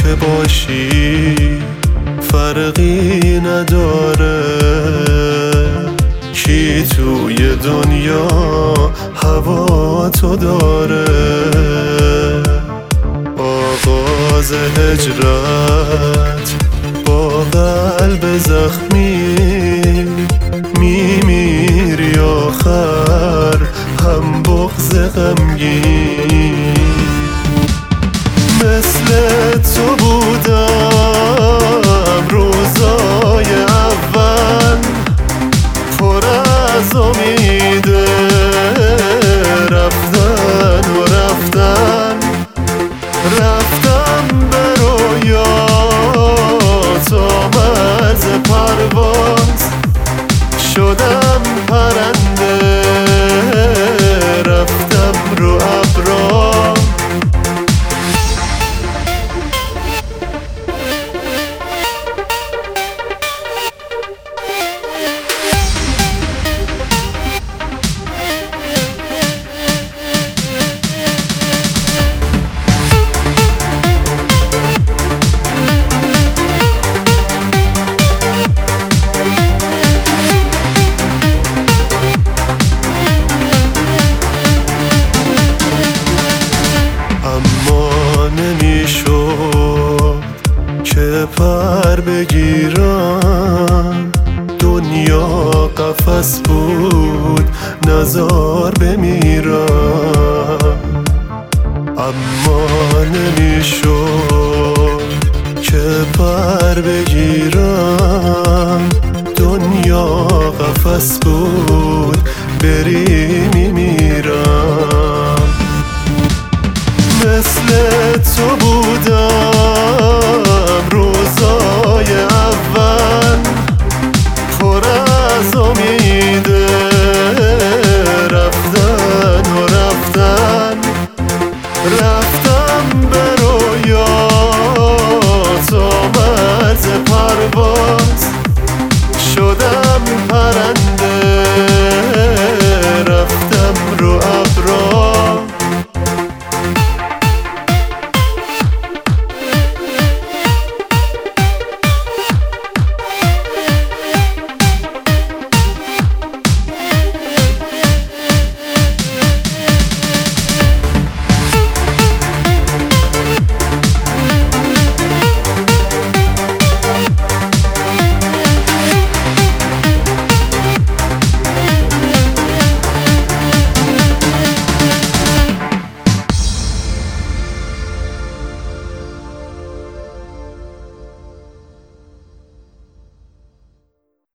که باشی فرقی نداره، کی توی دنیا هوا تو داره. آغاز هجرت با قلب زخمی، میمیری آخر هم بغض غمگین. مثل تو بودم روزای اول، پر از امیده رفتن و رفتن، رفتم به رویا تا مرز پرواز، شدم پرنده رفتم رو ابرا. نمیشد که پر بگیرم، دنیا قفس بود نزار بمیرم. اما نمیشد که پر بگیرم، دنیا قفس بود بری میمیرم. مثل تو بودم روزای اول، پر از امید